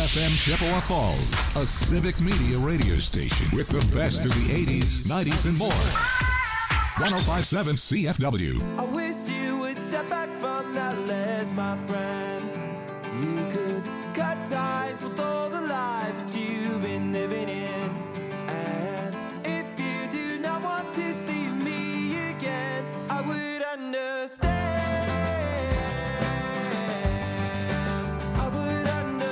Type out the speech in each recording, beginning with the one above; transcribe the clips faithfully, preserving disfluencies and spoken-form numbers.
F M Chippewa Falls, a civic media radio station with the best of the eighties, nineties, and more. one oh five point seven C F W. I wish you would step back from that ledge, my friend. You could cut ties with all the lies that you've been living in. And if you do not want to see me again, I would understand. I would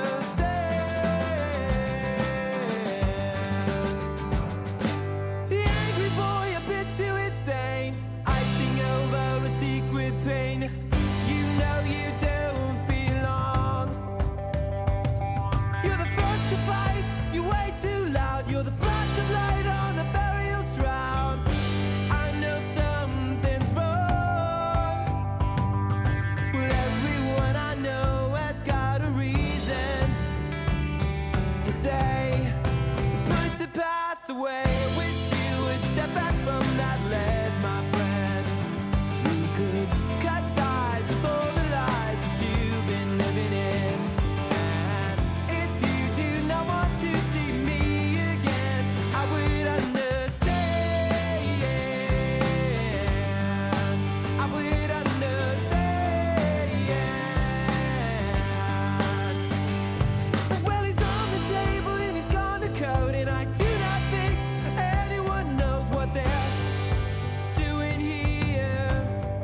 understand. The angry boy a bit too insane, icing over a secret pain. You know you don't belong. You're the first to fight, you way too loud. You're the flash of light on a burial shroud. I know something's wrong. Well, everyone I know has got a reason to say, put the past away. I wish you would step back from that ledge, my friend. You could cut ties with all the lies that you've been living in. And if you do not want to see me again, I would understand. I would understand. Well, he's on the table and he's gone to code, and I do not think anyone knows what they're doing here.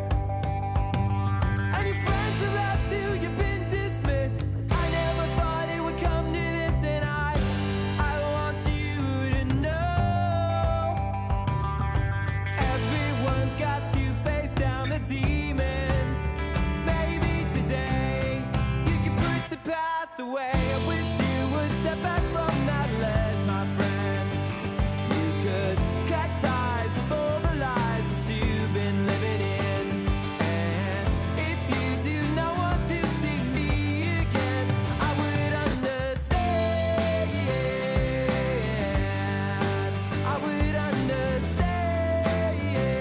And your friends are out till you've been dismissed. I never thought it would come to this, and I, I want you to know, everyone's got to face down the demons. Maybe today you can put the past away. I wish you would step back from that ledge, my friend. You could cut ties with all the lies that you've been living in. And if you do not want to see me again, I would understand. I would understand.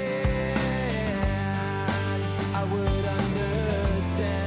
I would understand.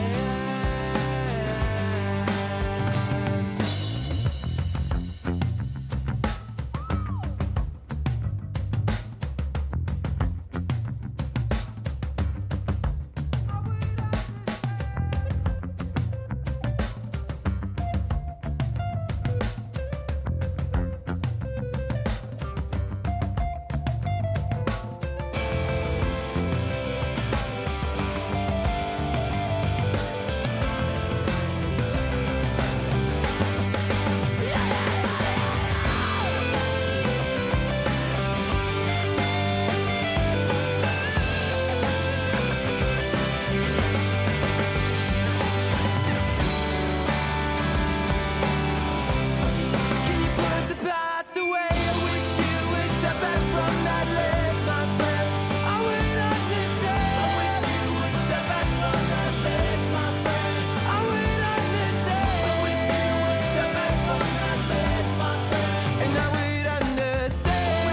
Can you put the past away? I wish you would step back from that ledge, my friend. I would understand. I wish you would step back from that ledge, my friend. I would understand. I wish you would step back from that ledge, my friend. And I would understand.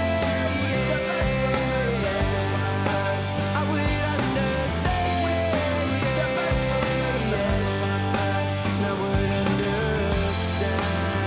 I would understand. Step back from that ledge, my friend. And I would understand.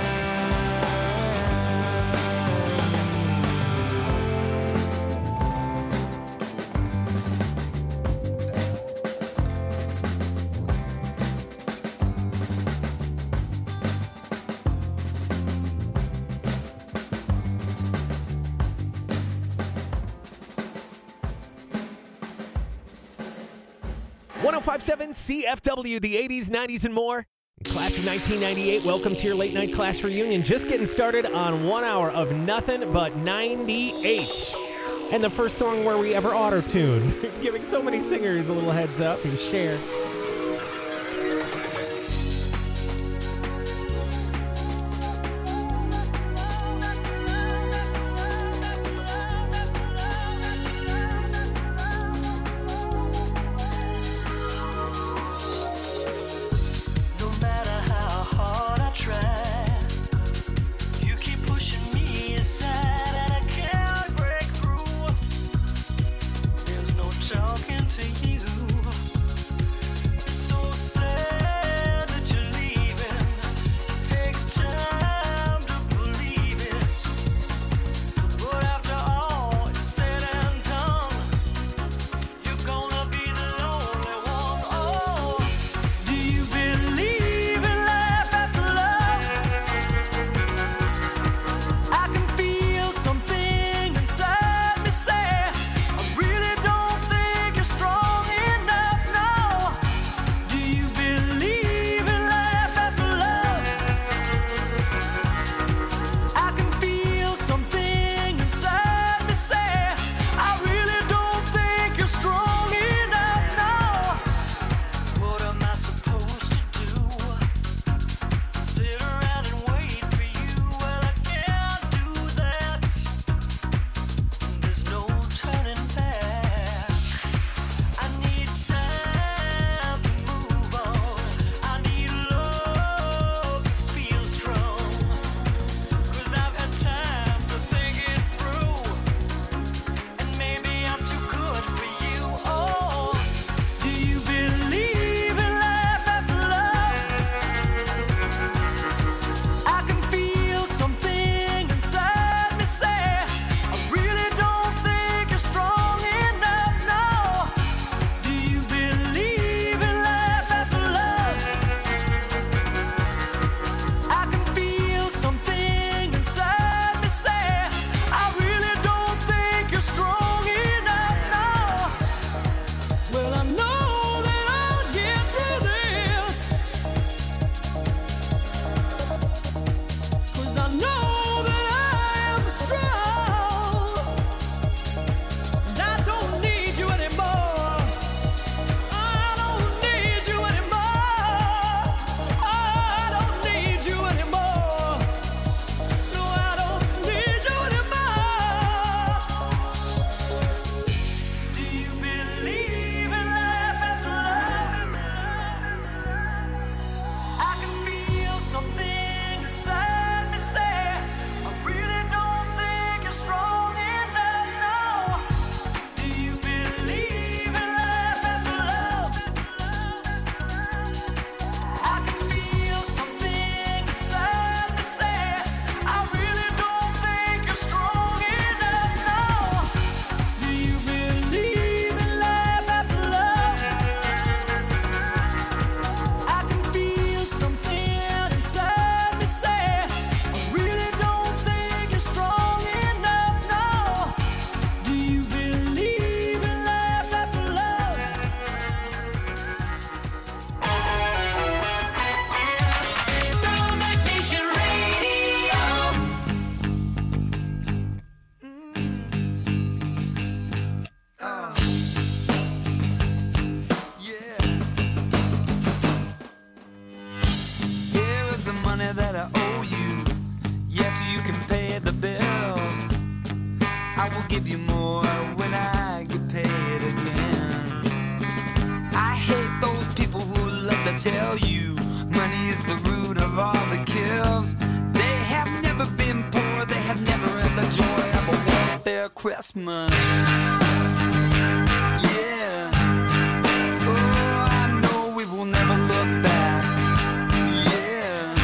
one oh five point seven C F W, the eighties, nineties, and more. Class of nineteen ninety-eight, welcome to your late night class reunion. Just getting started on one hour of nothing but ninety-eight. And the first song where we ever auto-tuned. Giving so many singers a little heads up and share. No matter how hard I try, you keep pushing me aside, and I can't break through. There's no talking to you. I will give you more when I get paid again. I hate those people who love to tell you money is the root of all the kills. They have never been poor, they have never had the joy of a welfare Christmas. Yeah. Oh, I know we will never look back. Yeah.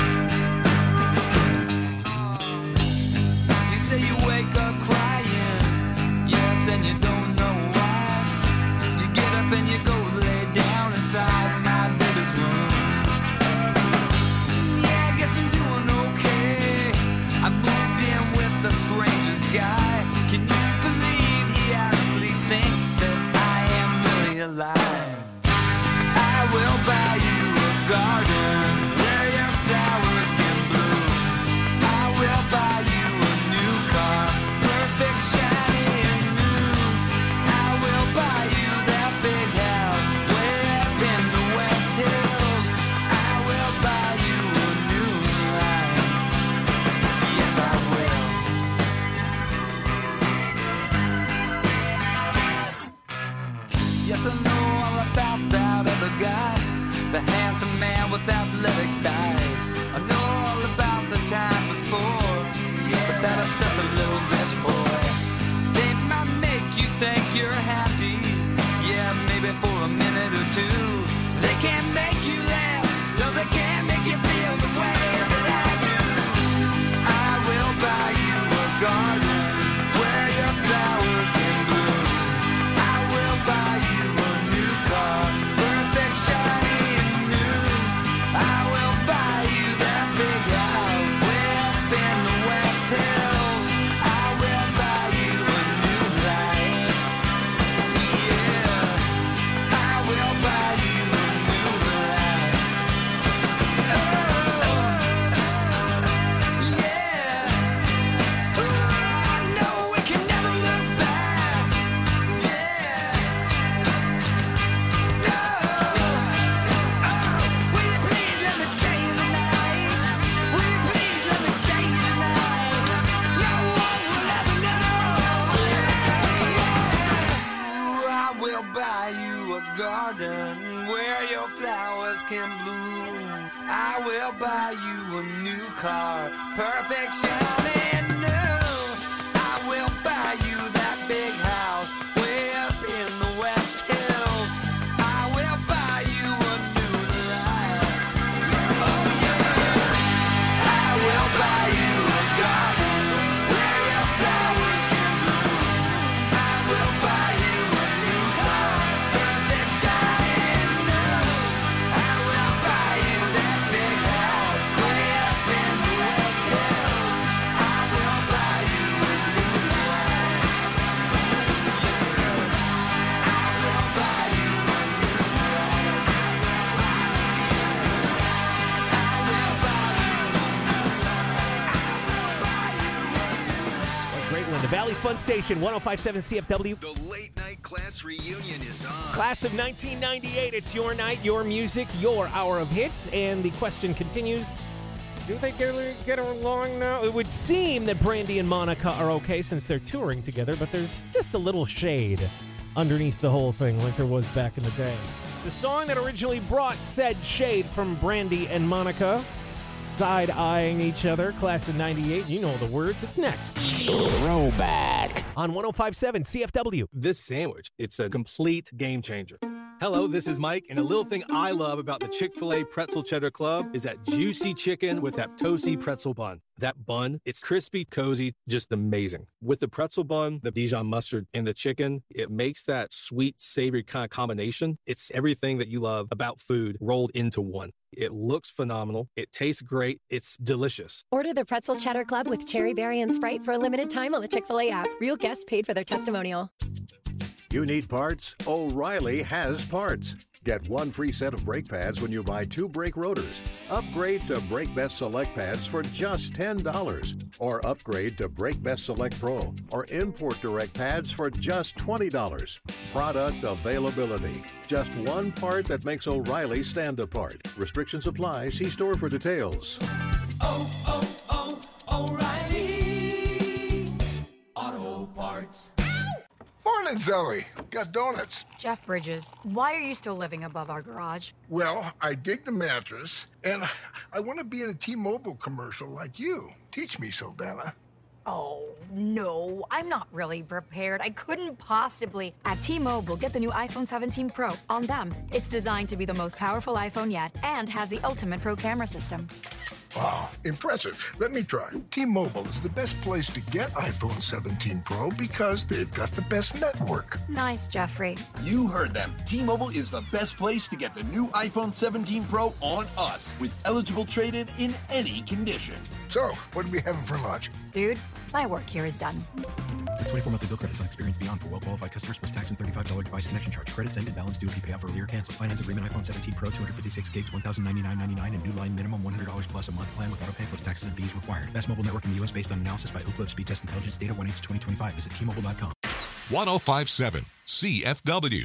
You say you wake up crying, yes, and you don't know why. You get up and you go lay down inside my baby's room. Yeah, I guess I'm doing okay. I moved in with the strangest guy. Can you believe he actually thinks that I am really alive? I will buy you a garden where your flowers can bloom. I will buy you a new car, perfect, shiny and new. I will buy you that big house way up in the West Hills. I will buy you a new life. Yes, I will. Yes, I know all about that other guy, the handsome man with athletic thighs. I know all about the time before, but that obsessive little rich boy, they might make you think you're happy. Yeah, maybe for a minute or two. They can't make you laugh, no, they can't make you feel the way that I do. I will buy you a garden where your flowers can bloom. I will buy you a new car, perfect, shiny and new. I will buy you that big house way up in the West Hills. I will buy you a new life. Yeah, I will buy you a new life. Oh, yeah. Oh, I know we can never look back. Yeah. No. Oh, will you please let me stay the night? Will you please let me stay the night? No one will ever know. Yeah. I will buy you a garden where your flowers can bloom. I will buy you a new car, perfect, shiny and new. I will buy you that big house way up in the West Hills. I will buy you a new life. Oh yeah. I will buy you a garden where your flowers can bloom. I will buy you a new car, perfect, shiny and new. I will buy you that big house way up in the West Hills. I will buy you a new life. I will buy you a new life. I will buy you. What a great one. The Valley's Fun Station, one oh five point seven C F W. The late night class reunion is on. Class of nineteen ninety-eight. It's your night, your music, your hour of hits. And the question continues, do they get, get along now? It would seem that Brandy and Monica are okay since they're touring together, but there's just a little shade underneath the whole thing like there was back in the day. The song that originally brought said shade from Brandy and Monica, side-eyeing each other, class of ninety-eight. You know the words. It's next. Throwback. On one oh five point seven C F W. This sandwich, it's a complete game changer. Hello, this is Mike, and a little thing I love about the Chick-fil-A Pretzel Cheddar Club is that juicy chicken with that toasty pretzel bun. That bun, it's crispy, cozy, just amazing. With the pretzel bun, the Dijon mustard, and the chicken, it makes that sweet, savory kind of combination. It's everything that you love about food rolled into one. It looks phenomenal. It tastes great. It's delicious. Order the Pretzel Cheddar Club with Cherry Berry and Sprite for a limited time on the Chick-fil-A app. Real guests paid for their testimonial. You need parts? O'Reilly has parts. Get one free set of brake pads when you buy two brake rotors. Upgrade to Brake Best Select pads for just ten dollars. Or upgrade to Brake Best Select Pro or Import Direct pads for just twenty dollars. Product availability. Just one part that makes O'Reilly stand apart. Restrictions apply. See store for details. Oh, oh, oh, O'Reilly Auto Parts. Morning, Zoe. Got donuts. Jeff Bridges, why are you still living above our garage? Well, I dig the mattress, and I want to be in a T-Mobile commercial like you. Teach me, Saldana. Oh, no, I'm not really prepared. I couldn't possibly. At T-Mobile, get the new iPhone seventeen Pro on them. It's designed to be the most powerful iPhone yet and has the ultimate pro camera system. Wow, impressive. Let me try. T-Mobile is the best place to get iPhone seventeen Pro because they've got the best network. Nice, Jeffrey. You heard them. T-Mobile is the best place to get the new iPhone seventeen Pro on us with eligible trade-in in any condition. So, what are we having for lunch? Dude, my work here is done. twenty-four monthly bill credits on Experience Beyond for well-qualified customers plus tax and thirty-five dollars device connection charge. Credits end and balance due if you pay off earlier. Cancel. Finance agreement iPhone seventeen Pro, two hundred fifty-six gigs, one thousand ninety-nine ninety-nine, and new line minimum one hundred dollars plus a month plan with auto pay plus taxes and fees required. Best mobile network in the U S based on analysis by Oak Cliff Speed Test Intelligence data one H twenty twenty-five. Visit T Mobile dot com. one oh five point seven C F W.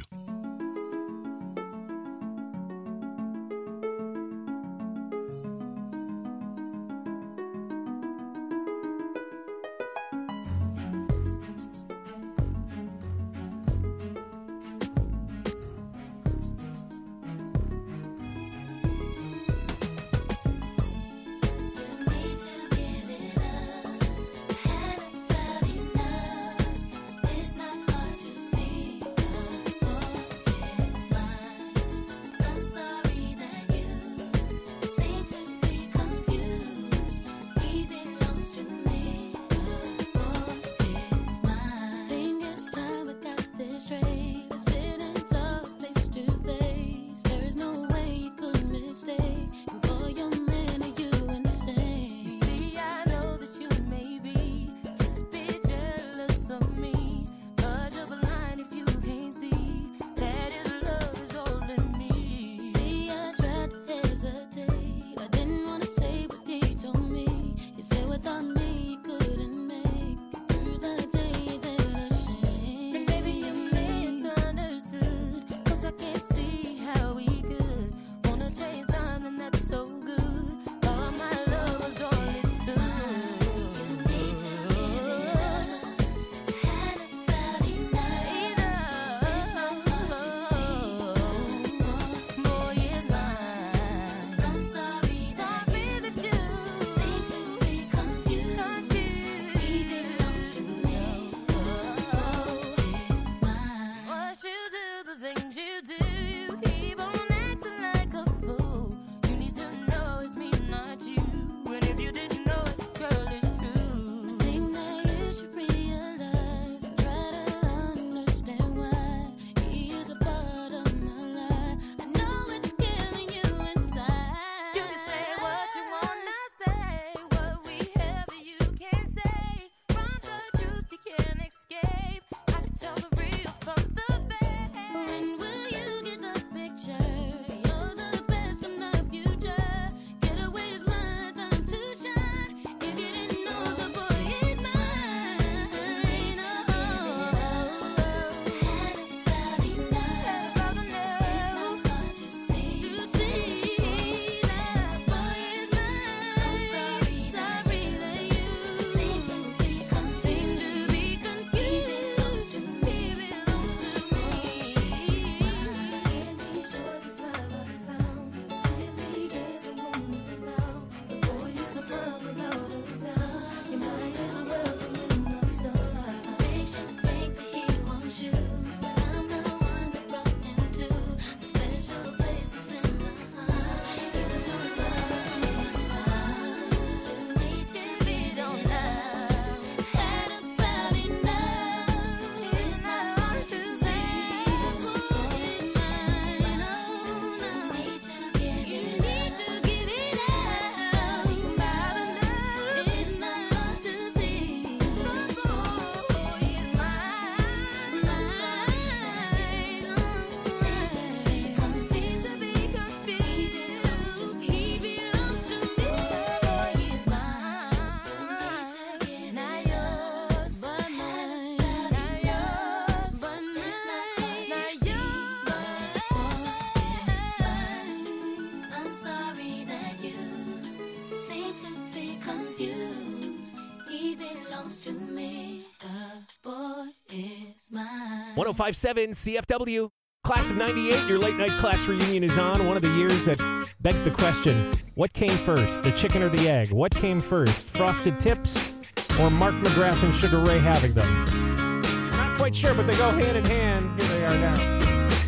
one oh five point seven C F W. Class of ninety-eight, your late night class reunion is on. One of the years that begs the question, what came first, the chicken or the egg? What came first, Frosted Tips or Mark McGrath and Sugar Ray having them? Not quite sure, but they go hand in hand. Here they are now.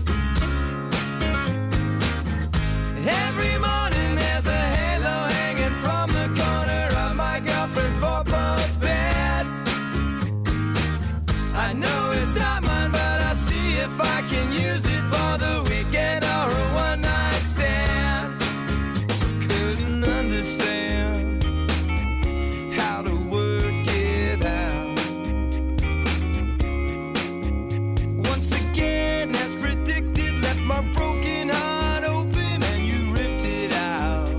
Every morning there's a halo hanging from the corner of my girlfriend's four-post bed. I know it's not mine, but I'll see if I can use it for the weekend or a one-night stand. Couldn't understand how to work it out. Once again, as predicted, left my broken heart open and you ripped it out.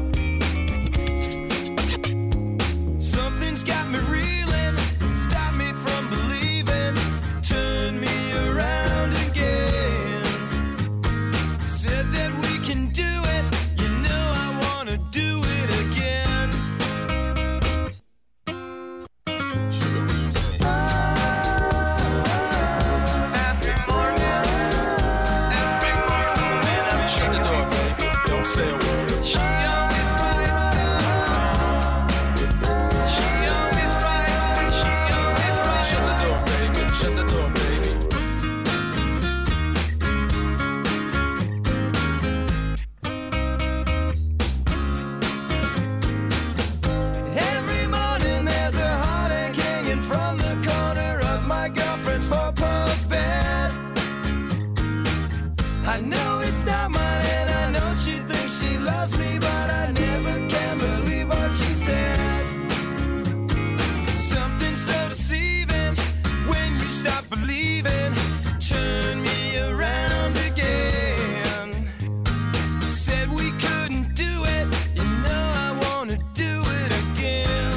Something's got me reeling, stopped me from believing, turned me around again. Said that we can do it, you know I wanna do it again. Every morning, every morning when I'm Shut the door, baby. Don't say a word. She always right. She always right. She always right. Shut the door, baby. Shut the door, baby. Every morning there's a heartache hanging from the corner of my girlfriend's four-post bed. I know it's not mine and I know she thinks she loves me, but I never can believe what she said. Something so deceiving when you stop believing, turn me around again. Said we couldn't do it, you know I wanna do it again.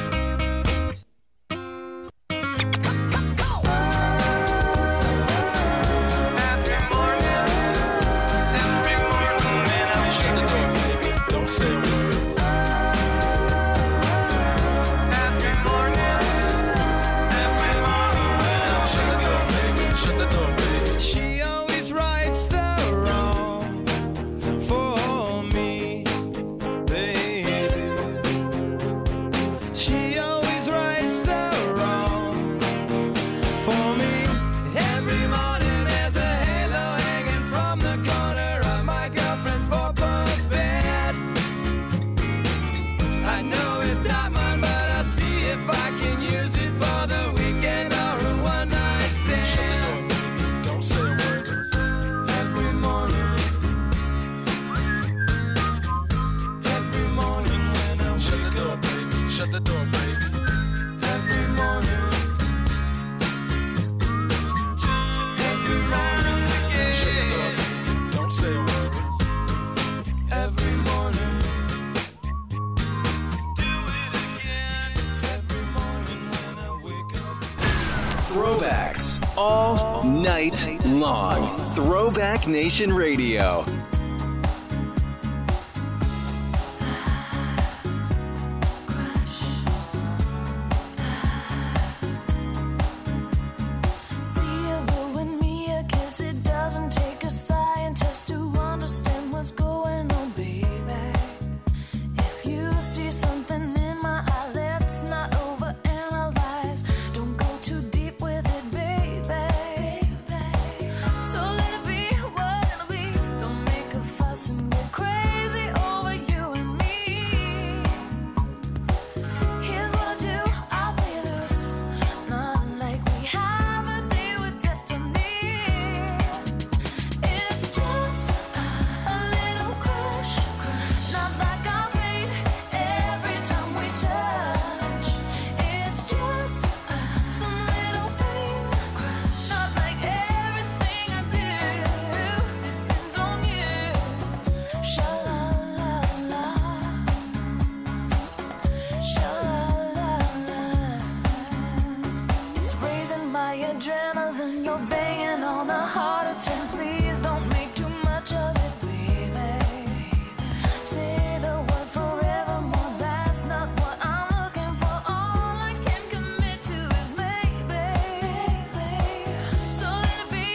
Every morning, every morning when I'm Shut the door, baby. Don't say a word. every morning, every morning when I'm Shut the door, baby. Shut the door, baby. She always rights the wrong for me, baby. She always rights the wrong for me. Every morning there's a halo hanging from the corner of my girlfriend's four-post bed. I know it's not mine, but I'll see if I can use it for the weekend or a one-night stand. Shut the door, baby. Don't say a word. Every morning, every morning when I Shut the wake door, up, baby. Shut the door, baby. every morning, every morning Shut the door, again, baby. Don't say a word. every morning, do it again, every morning when I wake up. Throwbacks all night long. Throwback Nation Radio. See you blowing me a kiss. It doesn't take a scientist to understand what's going on, baby. If you see something in my eye, let's not overanalyze. Don't go too deep with it, baby. So let it be what it'll be. Don't make a fuss and get crazy over you and me. Here's what I do, I'll play loose. Not like we have a deal with destiny. It's just a little crush, not like our fate every time we touch. It's just some little thing, not like everything I do depends on you. Sha-la-la-la, sha-la-la-la. It's raising my adrenaline. You're banging on a heart of ten. Please don't make too much of it, baby. Say the word forevermore. That's not what I'm looking for. All I can commit to is maybe. So let it be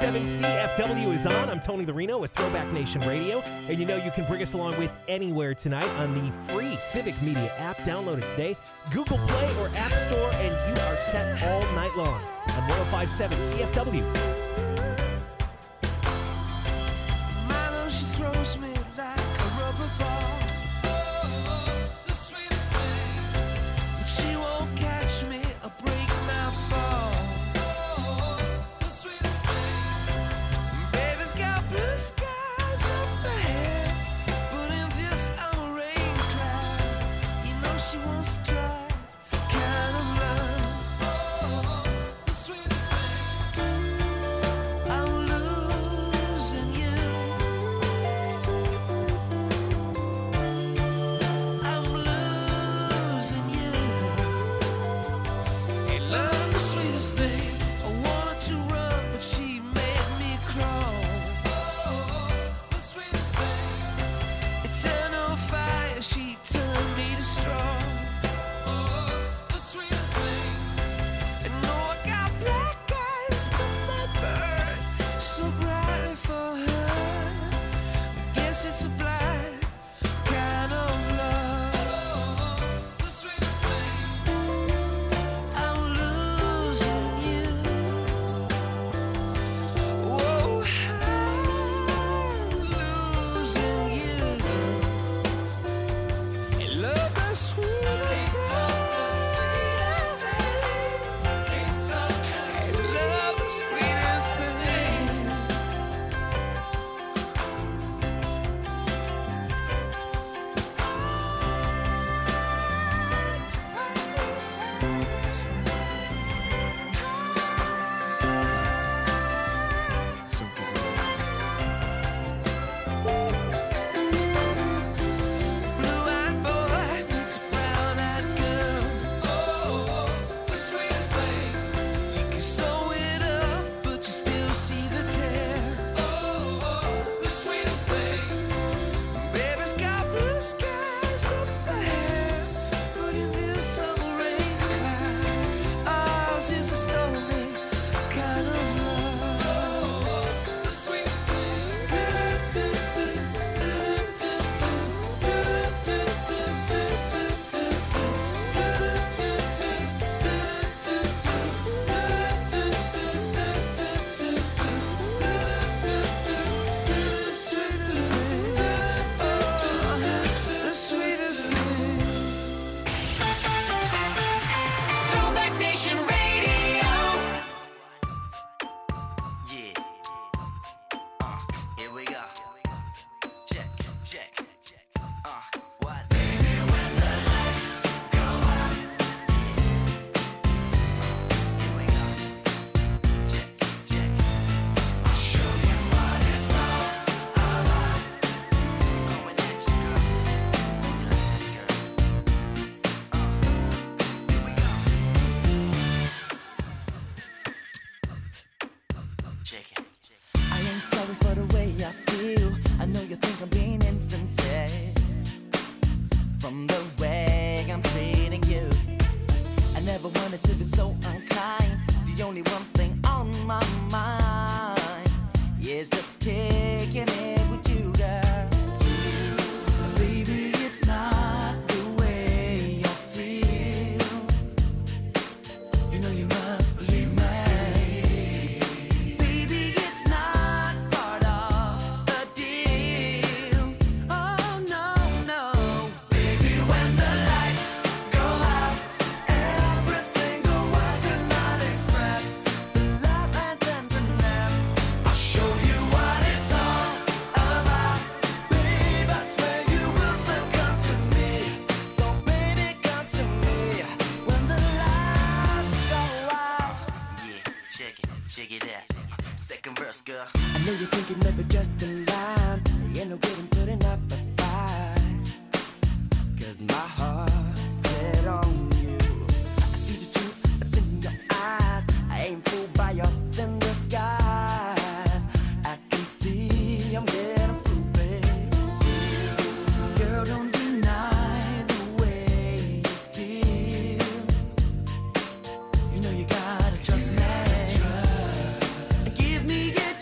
seven C F W is on. I'm Tony the Reno with Throwback Nation Radio. And you know you can bring us along with anywhere tonight on the free Civic Media app. Download it today. Google Play or App Store, and you are set all night long on one oh five point seven C F W. Milo, she throws me like a rubber ball. Oh, the sweetest thing. But she won't catch me or break my fall. Oh, the sweetest thing. Baby's got blue skies up ahead, but in this old rain cloud, you know she wants to try kind of love. Oh, the sweetest thing. I'm losing you. I'm losing you. Hey, love, the sweetest thing. I wanted to run, but she made me crawl. Oh, the sweetest thing. Eternal fire, she turned me to straw. Oh, the sweetest thing. And no, I got black eyes, but they burn so brightly for her. Guess it's a blind kind of love. The sweetest thing. I'm losing you. Whoa, I'm losing you. Hey, love, the sweetest thing. Hey, love, the sweetest thing. Blue-eyed boy meets a brown-eyed girl. Oh, the sweetest thing. You can sew it up, but you still see the tear. Oh, the sweetest thing. Baby's got blue skies up ahead, but in this summer rain cloud, ours is a stormy kind of love. Oh, the sweetest The sweetest thing. Oh, the sweetest thing. Throwback Nation Radio. Yeah. Uh, here we go. Check, check, check. Uh, what? Baby, when the lights go out. Yeah. Here we go. Check, check. I'll show you what it's all about. Going at you, girl. Yes, girl. Uh, here we go. Check it. I ain't sorry for the way I feel. I know you think I'm being insincere. From the way I'm treating you, I never wanted to be so unkind. The only one thing on my mind is just kicking it with you, girl. Baby, it's not the way I feel. You know you must believe me. Baby, it's not part of the deal. Oh no, no. Baby, when the lights go out, every single word cannot express the love and tenderness. I'll show you what it's all about. Babe, I swear you will still come to me. So baby, come to me when the lights go out. Yeah, check it, check it out. Second verse, girl. I know you're thinking maybe just a line. You know good in putting up a fight. Cause my heart's set on you. I see the truth that's in your eyes. I ain't fooled by your thin disguise. I can see I'm getting through, babe. Girl, don't deny the way you feel. You know you gotta trust me. Give me a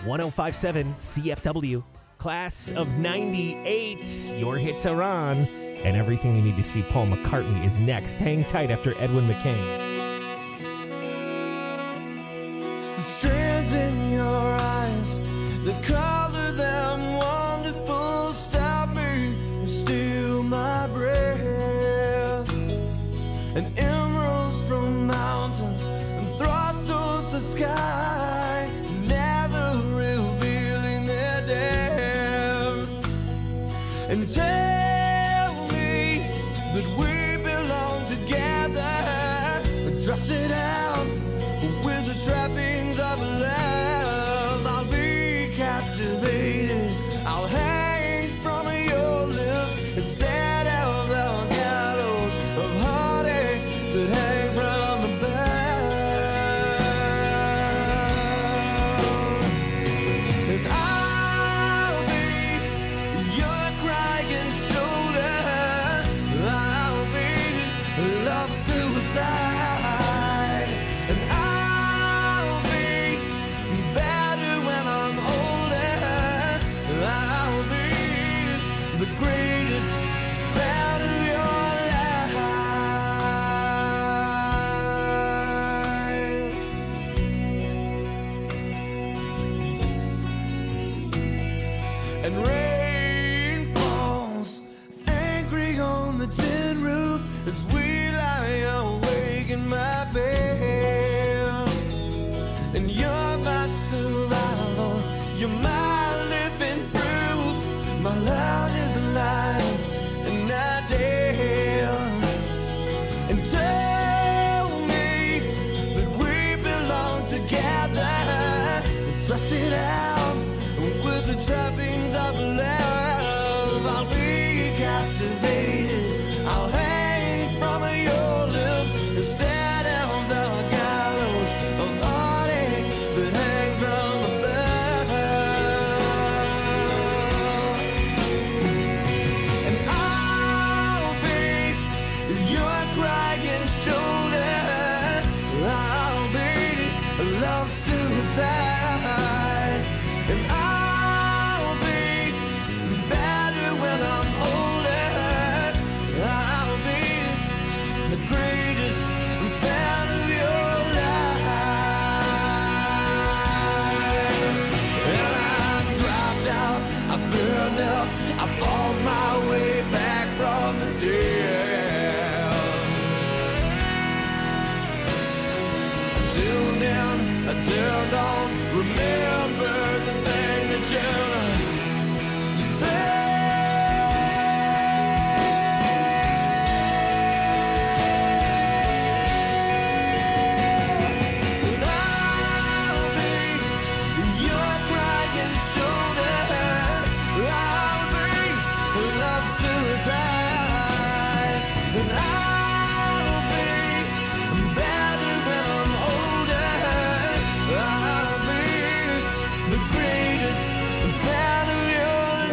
one oh five point seven C F W. Class of ninety-eight. Your hits are on. And everything you need to see Paul McCartney is next. Hang tight after Edwin McCain. The strands in your eyes, the color them wonderful, stop me and steal my breath. And emeralds from mountains and thrust towards the sky, never revealing their depth. And tell me that we belong together, dress it out with the trappings of love. I'll be captivated, I'll hang from your lips instead of the gallows of heartache that hang from above. And I'll be your crying shoulder, I'll be love suicide. And I'll be better when I'm older. I'll be the greatest part of your life. And rain falls angry on the tin roof as we lie awake in my bed. And you're my survival, you're my living proof. My love is alive and not dead. And tell me that we belong together, dress it out with the trappings of love. I'll be captivated, I'll hang from your lips instead of the gallows of heartache that hang from above. And I'll be your crying shoulder, I'll be love suicide. And I'll be better when I'm older. I'll be the greatest fan of your life. And I dropped out, I burned up, I fought my way back from the dead. Till then, I turned on. Remember the thing that you said. And I'll be your crying shoulder, I'll be love suicide. And I'll be better when I'm older. I'll be the greatest fan of your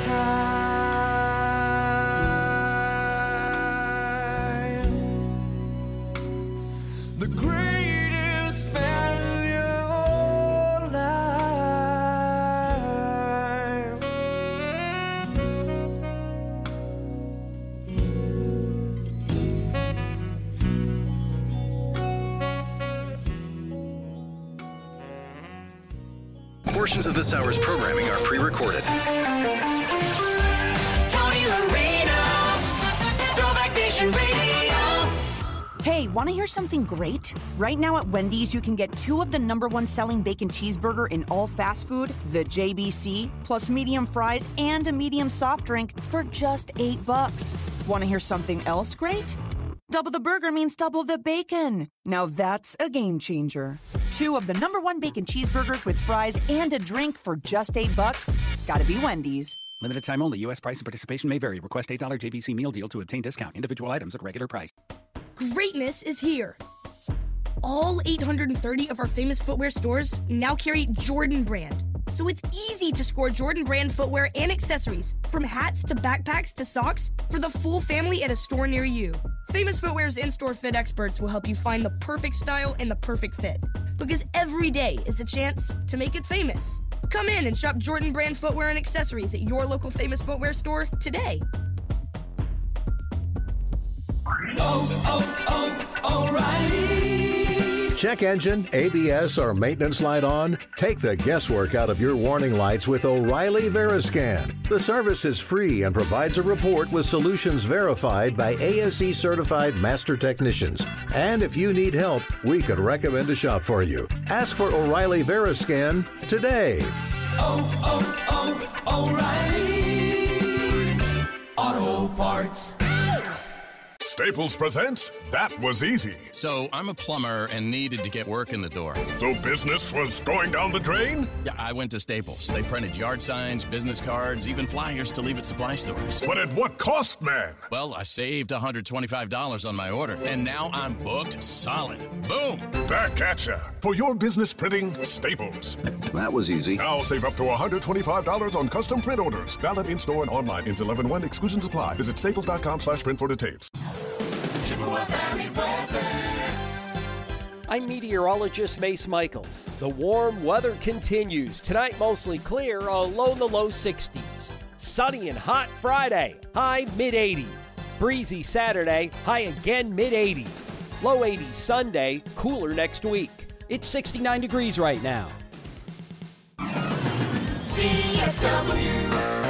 life. The greatest fan of your life. Portions of this hour's programming are pre-recorded. Tony Loreno, Throwback Nation Radio. Hey, want to hear something great? Right now at Wendy's, you can get two of the number one selling bacon cheeseburger in all fast food, the J B C, plus medium fries and a medium soft drink for just eight bucks. Want to hear something else great? Double the burger means double the bacon. Now that's a game changer. Two of the number one bacon cheeseburgers with fries and a drink for just eight bucks. Gotta be Wendy's. Limited time only. U S price and participation may vary. Request eight dollars J B C meal deal to obtain discount. Individual items at regular price. Greatness is here. All eight hundred thirty of our famous footwear stores now carry Jordan brand. So it's easy to score Jordan brand footwear and accessories, from hats to backpacks to socks, for the full family at a store near you. Famous Footwear's in-store fit experts will help you find the perfect style and the perfect fit. Because every day is a chance to make it famous. come in and shop Jordan Brand footwear and accessories at your local Famous Footwear store today. Oh, oh, oh, O'Reilly. Check engine, A B S, or maintenance light on? Take the guesswork out of your warning lights with O'Reilly Veriscan. The service is free and provides a report with solutions verified by A S E certified master technicians. And if you need help, we could recommend a shop for you. Ask for O'Reilly Veriscan today. Oh, oh, oh, O'Reilly Auto Parts. Staples presents That Was Easy. So, I'm a plumber and needed to get work in the door. So business was going down the drain? Yeah, I went to Staples. They printed yard signs, business cards, even flyers to leave at supply stores. But at what cost, man? Well, I saved one hundred twenty-five dollars on my order, and now I'm booked solid. Boom! Back at ya. For your business printing, Staples. That was easy. Now save up to one hundred twenty-five dollars on custom print orders. Valid in-store and online. Ends eleven one. Exclusions apply. Visit staples.com slash print for details. I'm meteorologist Mace Michaels. The warm weather continues. Tonight, mostly clear, a low in the low sixties. Sunny and hot Friday, high mid eighties. Breezy Saturday, high again mid eighties. Low eighties Sunday, cooler next week. It's sixty-nine degrees right now. C F W.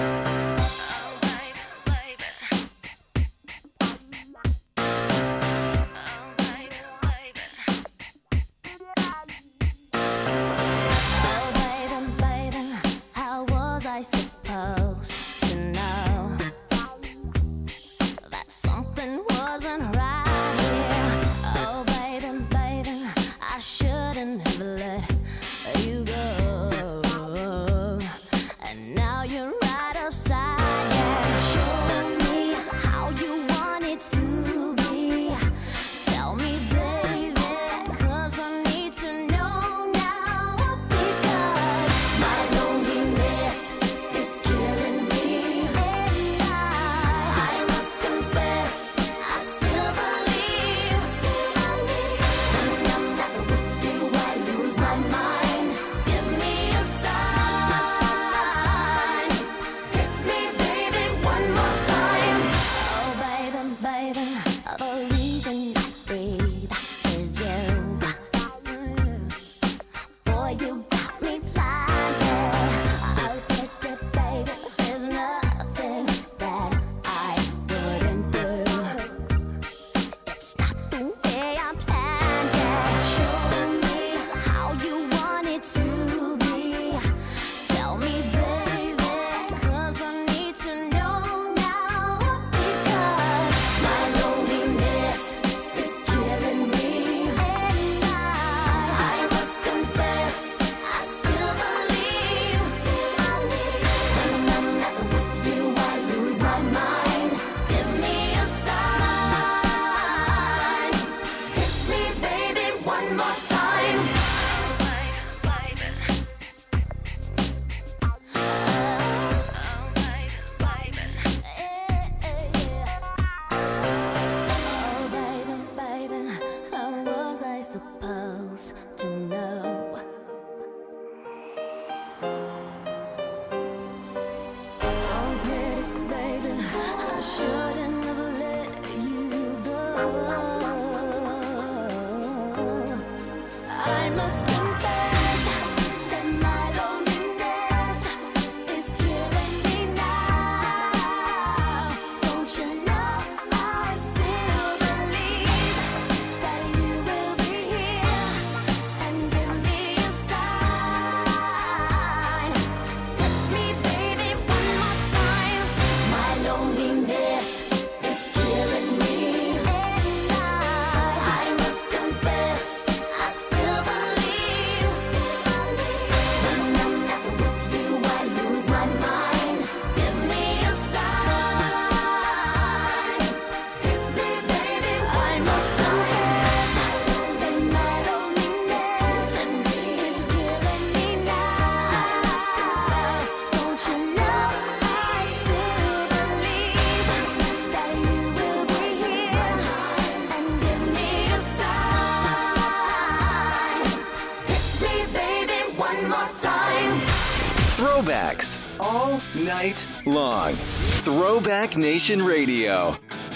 throwbacks all night long. Throwback Nation Radio.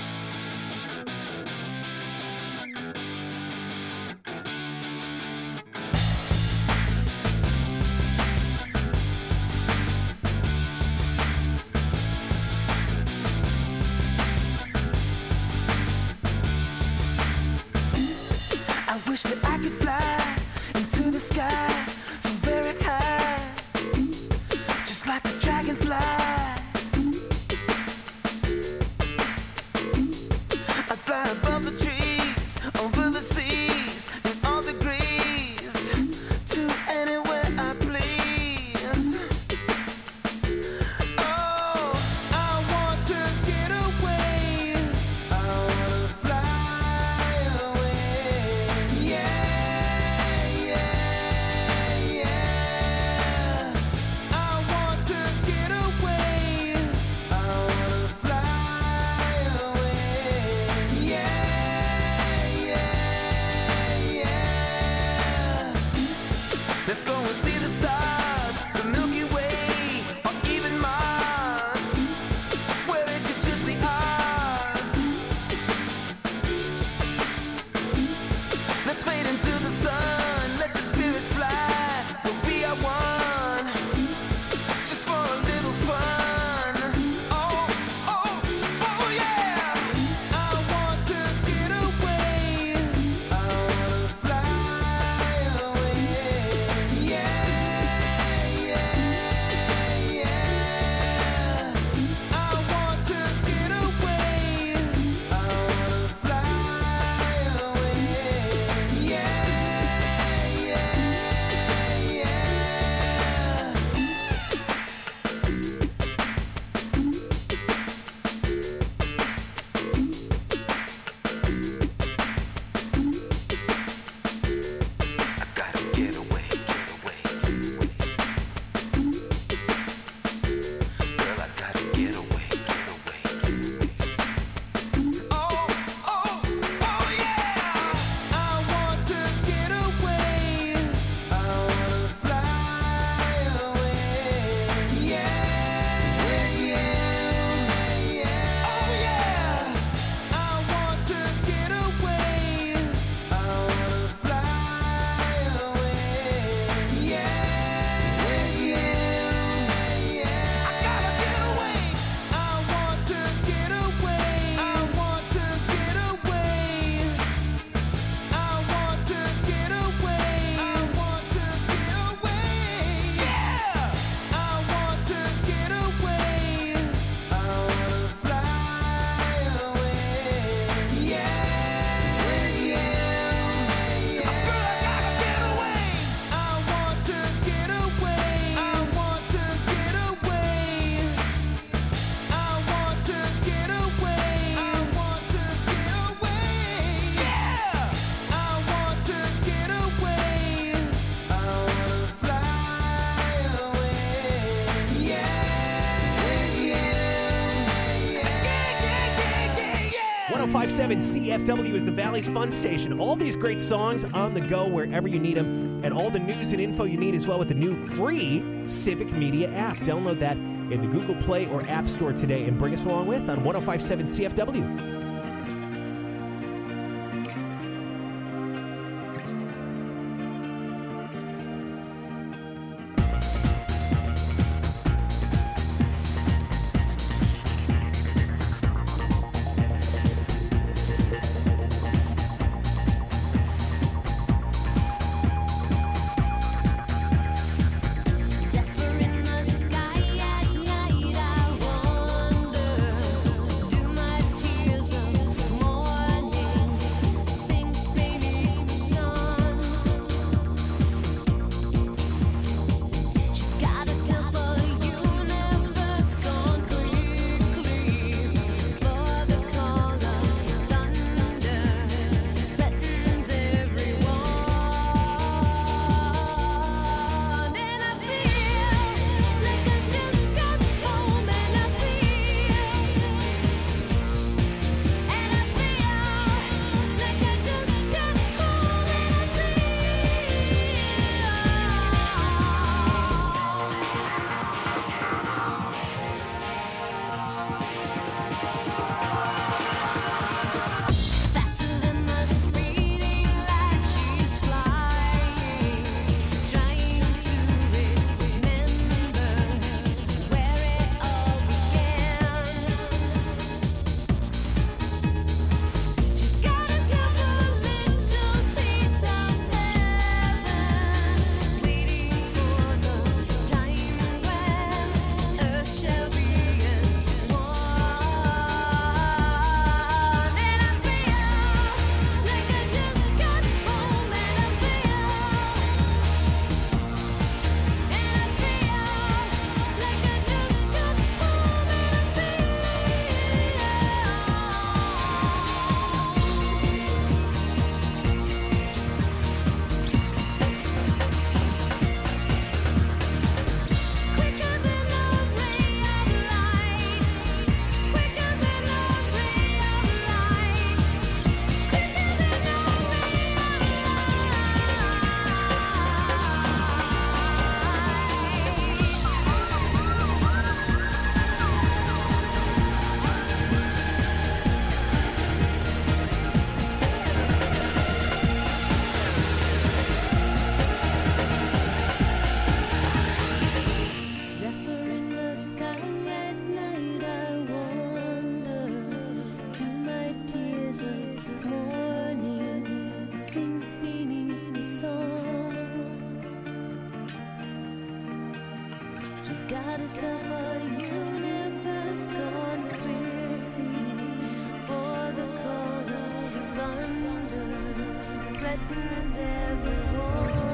I wish that I could fly into the sky so very high, just like a dragonfly. I'd fly above the trees, over the seas, in all degrees, to anywhere I please. Oh, I want to get away. I wanna fly away. Yeah, yeah, yeah. I want to get away. I wanna fly away. Yeah, yeah, yeah. Let's go and see the stars, the Milky Way, or even Mars, where it could just be ours. Let's fade into the sun, let your spirit fly. We'll be our one, just for a little fun. Oh, oh, oh yeah. I want to get away. I wanna fly away. Yeah, yeah, yeah. I want to get away. I wanna fly away. Yeah, yeah, yeah. I gotta get away, get away, get away. Girl, I gotta get away, get away, get away. Oh, oh, oh yeah! I want to get away. I wanna fly away. Yeah, yeah, yeah. Oh yeah! I want to get away. I wanna fly away. Yeah, yeah, yeah. I gotta get away. I want to get away. I want to get away. I want to get away. I want to get away. Yeah. I want to get away. I wanna fly away. Yeah, yeah, yeah. Girl, I gotta get away. I want to get away. I want to get away. I want to get away. I want to get away. Yeah. I want to get away. I wanna fly away. Yeah, yeah, yeah, yeah. one oh five point seven C F W is the Valley's Fun Station. All these great songs on the go wherever you need them, and all the news and info you need as well with the new free Civic Media app. Download that in the Google Play or App Store today and bring us along with on one oh five point seven C F W. Zephyr in the sky, I wonder, do my tears got himself a universe gone quickly, for the call of thunder threatens everyone.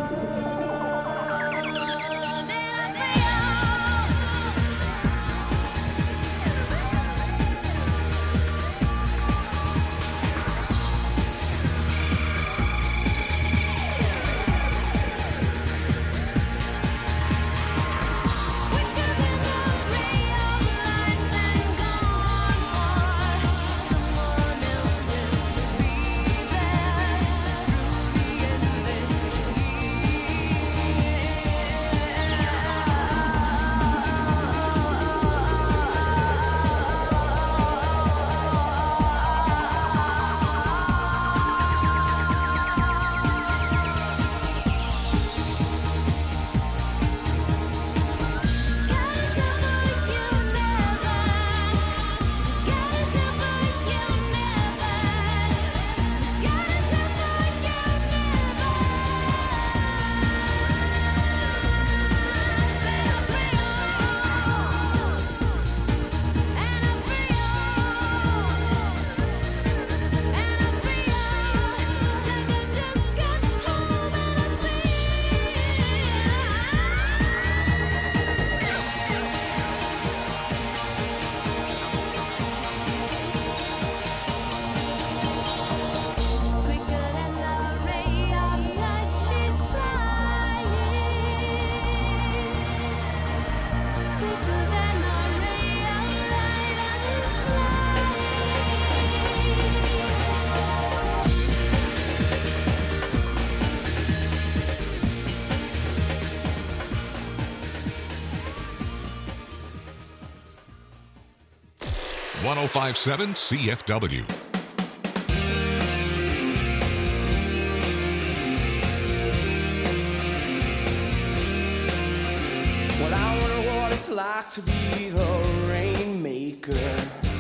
one oh five point seven C F W. Well, I wonder what it's like to be the rainmaker.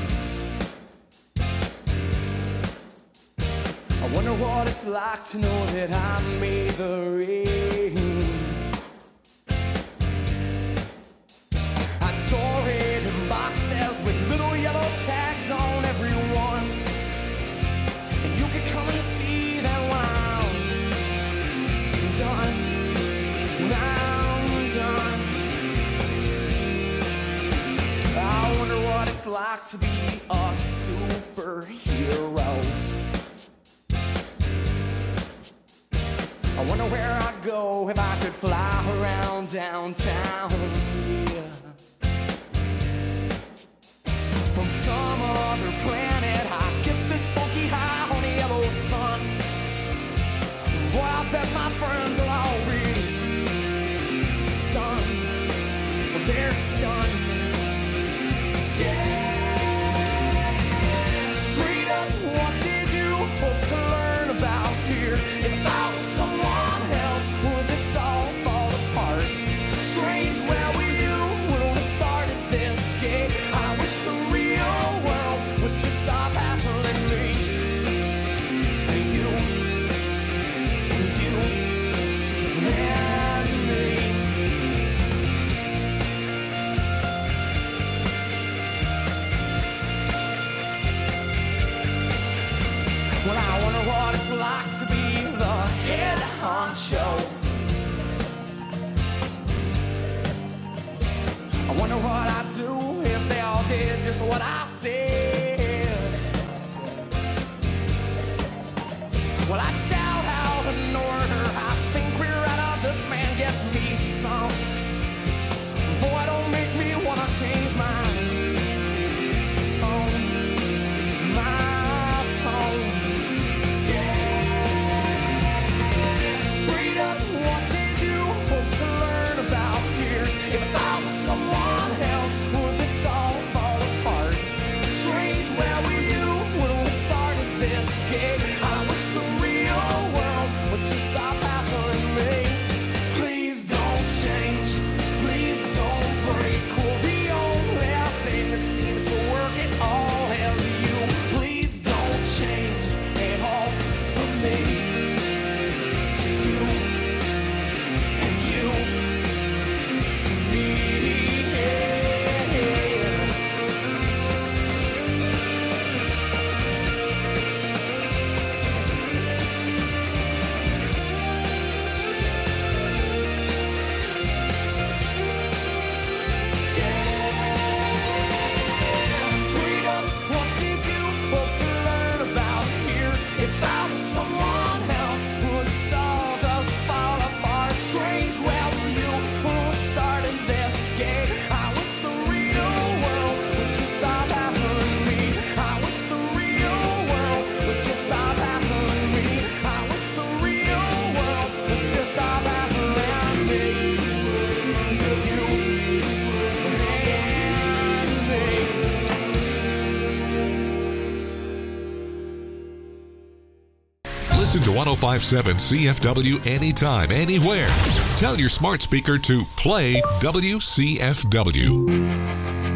I wonder what it's like to know that I made the rain. I'd store it in boxes with little yellow tags on every one, and you could come and see that when I'm done, when I'm done. I wonder what it's like to be a superhero. I wonder where I'd go if I could fly around downtown. Yeah. From some other planet, I get this funky high on the yellow sun. Boy, I bet my friends are all really stunned. Well, they're stunned. Yeah. Straight up, what did you hope to learn about here? If I was someone else, would this all fall apart? Strange, where were you when we started this game? I wish the real world would just stop hassling me. And you, and you, and me. Well, I wonder what it's like to be the head honcho. I wonder what I'd do if they all did just what I said. Well, I'd shout out an order. I think we're out of this, man. Get me some. Boy, don't make me wanna change my tone. My tone. Straight up, what did you hope to learn about here? If I was someone else, would this all fall apart? Straight Listen to one oh five point seven C F W anytime, anywhere. Tell your smart speaker to play W C F W.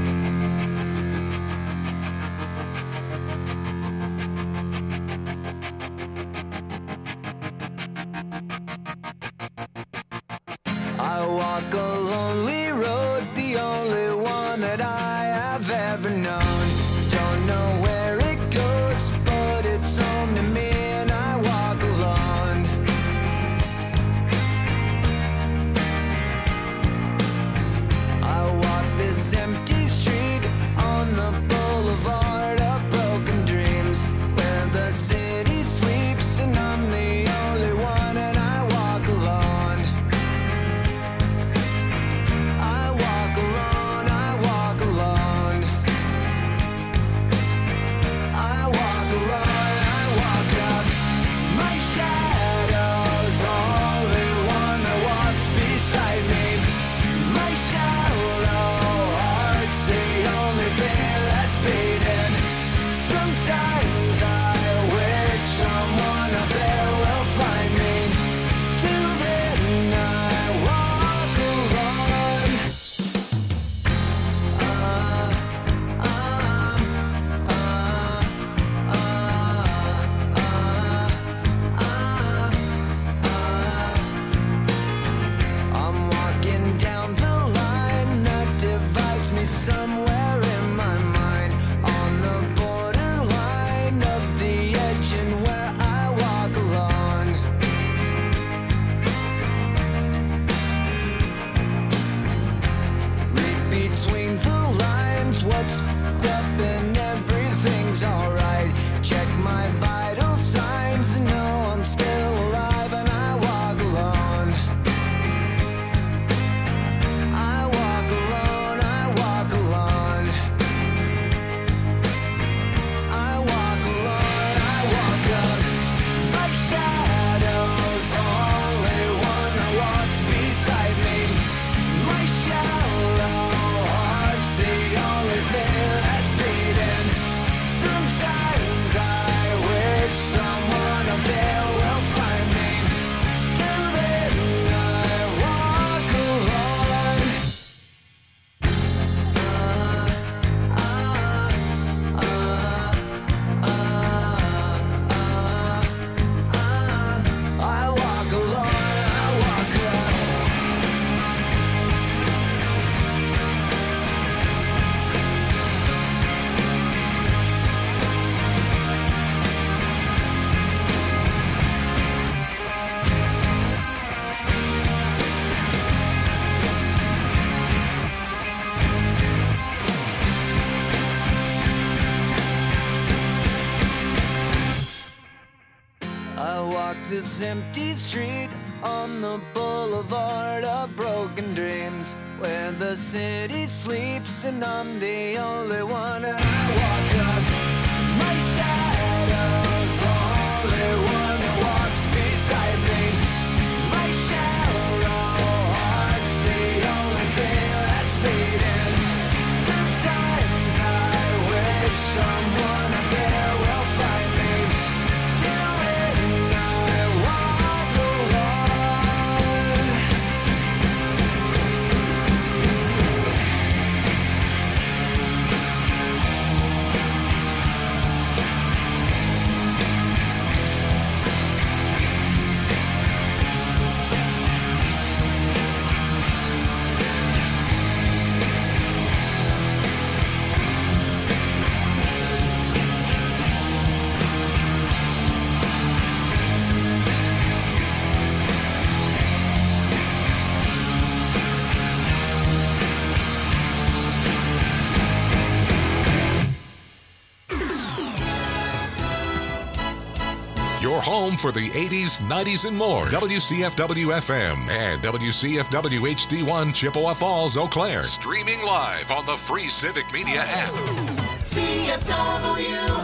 I walk a lonely road, the only one that I have ever known. Don't know where it goes, but it's home to me, and I walk alone. I walk this empty street on the boulevard of broken dreams, where the city sleeps, and I'm the only one, and I walk alone. I walk alone, I walk alone. I walk alone, I walk up. My shadow's only one that walks beside me. My shallow heart's the only thing that's beating. Sometimes I wish someone out there will find me. Till then I walk alone. I'm walking down the line that divides me somewhere in my mind, on the borderline of the edge and where I walk alone. Read between the lines, what's up and everything's alright. Check my vital signs and know I'm still alive, and I walk alone. I walk alone, I walk alone. I walk alone, I walk up. My shadow's only one that walks beside me. My shallow heart's the only thing that's beating. Sometimes I wish someone up there will find me. Till then I walk alone. I walk alone, I walk alone. I walk this empty street on the boulevard of broken dreams, where the city sleeps, and I'm the only one, and I walk up. My shadow's only one that walks beside me. My shallow heart's the only thing that's beating. Sometimes I wish someone up there will find me. Till then I walk alone. Your home for the eighties, nineties, and more. W C F W F M and W C F W H D one Chippewa Falls, Eau Claire. Streaming live on the free Civic Media app. C F W